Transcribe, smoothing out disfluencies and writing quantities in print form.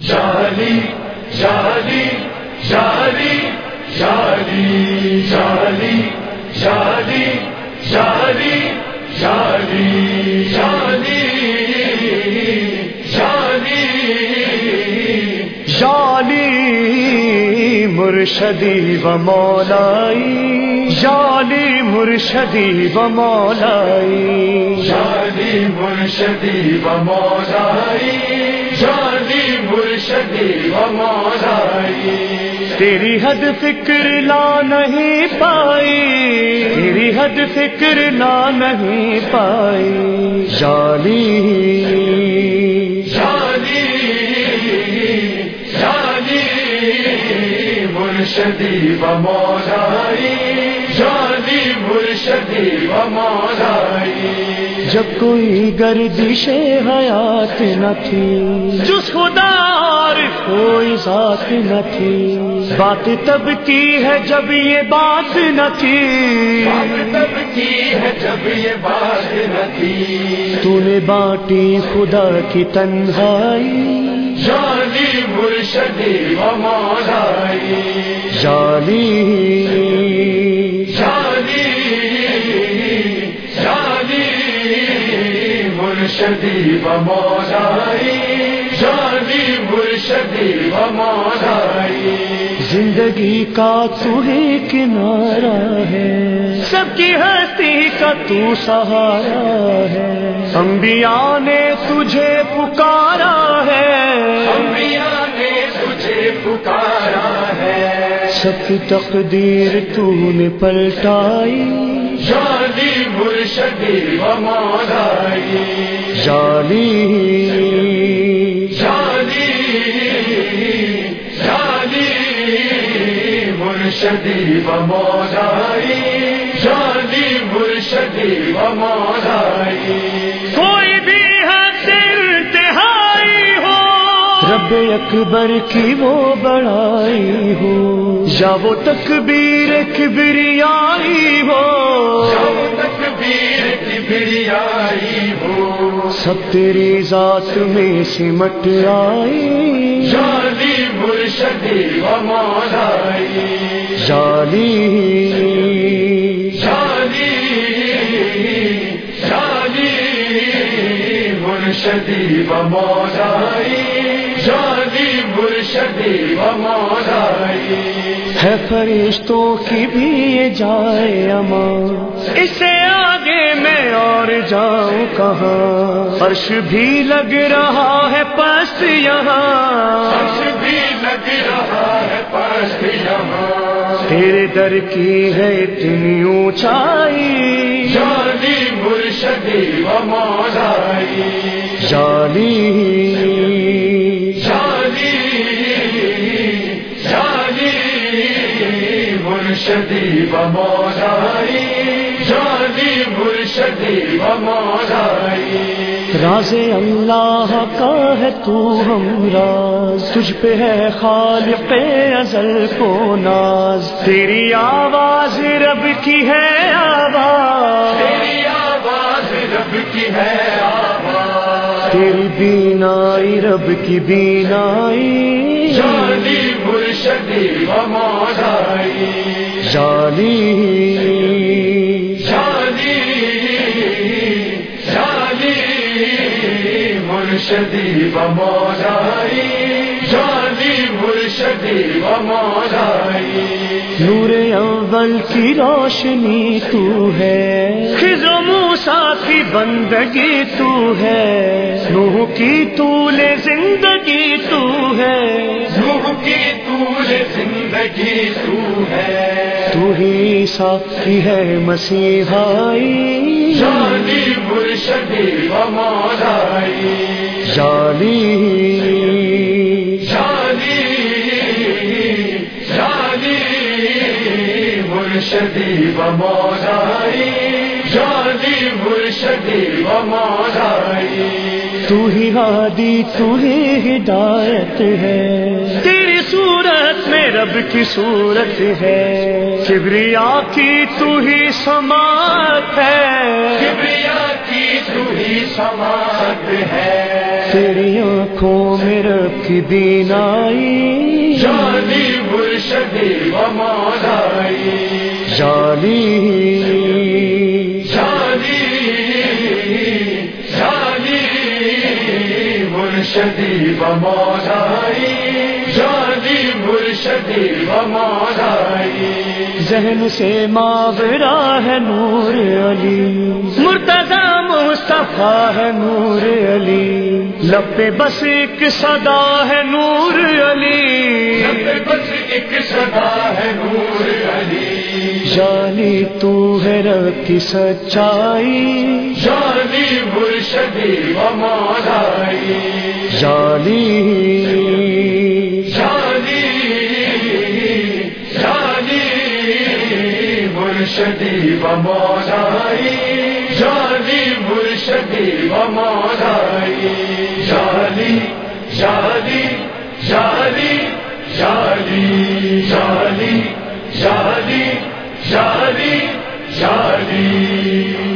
شالی شالی شالی شالی شالی شالی شالی شالی شالی شالی شالی مرشدی و مولائی، شالی مرشدی و مولائی، شالی مرشدی و مولائی، شالی مرشدی و مولائی، تیری حد فکر لا نہیں پائی، تیری حد فکر لا نہیں پائی، شالی شالی شالی مرشدی و مولائی، شالی مرشدی و مولائی، جب کوئی گردش حیات نہ تھی، جس خدا اور کوئی ذات نہ تھی، بات تب کی ہے جب یہ بات نہ تھی، بات تب کی ہے جب یہ بات نہ تھی، تو نے بانٹی خدا کی تنہائی، شالی مرشدی و مولائی، شالی شالی شالی مرشدی و مولائی، شالی مرشدی و مولائی، زندگی کا تو ہی کنارہ ہے، سب کی ہستی کا تو سہارا ہے، انبیاء نے تجھے پکارا ہے، انبیاء نے تجھے پکارا ہے، سب کی تقدیر تو نے پلٹائی، شالی مرشدی و مولائی، شالی شالی شالی مرشدی و مولائی، شالی مرشدی و مولائی، کوئی بھی حد انتہائی ہو، رب اکبر کی وہ بڑائی ہو، یا وہ تکبیر کبریائی ہو، جب تکبیر کبریائی ہو، سب تیری ذات میں سمٹ آئی، شالی مرشدی و مولائی، شالی شالی شالی مرشدی و مولائی، شالی مرشدی و مولائی، ہے فرشتوں کی بھی یہ جائے امان، اس سے آگے میں اور جاؤں کہاں، عرش بھی لگ رہا ہے پست یہاں، عرش بھی لگ رہا ہے پست یہاں، تیرے در کی ہے اتنی اونچائی، شالی مرشدی و مولائی، شالی شالی شالی مرشدی و مولائی، شالی مرشدی و مولائی، راز اللہ کا ہے تو ہم راز، تجھ پہ ہے خالق ازل کو ناز، تیری آواز رب کی ہے آواز، تیری آواز رب کی ہے آواز، تیری بینائی رب کی بینائی، شالی مرشدی و مولائی، شالی شالی شالی مرشدی و مولائی، شالی مرشدی و مولائی، نور اول کی روشنی تو ہے، خضر و موسیٰ کی بندگی تو ہے، نوح کی طول زندگی تو ہے، نوح کی طول زندگی تو ہے، تو ہی عیسیٰ کی ہے مسیحائی، شالی مرشدی و مولائی، شالی شالی شالی مرشدی و مولائی، شالی مرشدی و مولائی، تو ہی ہادی تو ہی ہدایت ہے، تیری صورت میں رب کی صورت ہے، کبریا کی تو ہی سماعت ہے، کبریا کی تو ہی سماعت ہے، تیری آنکھوں میں رکھی بینائی جانی مرشدی و مولائی جالی جانی جانی مرشدی و مولائی جانی مرشدی و مولائی ذہن سے ماورا ہے نور علی مرتضی مصطفیٰ ہے نور علی لب پہ بس ایک صدا ہے نور علی بس ایک صدا ہے نور علی جالی تو ہے رب کی سچائی جانی مرشدی و مولائی جالی جانی جانی مرشدی و مولائی جانی مرشدی و مولائی جانی جانی جانی جانی جانی جانی جانی جانی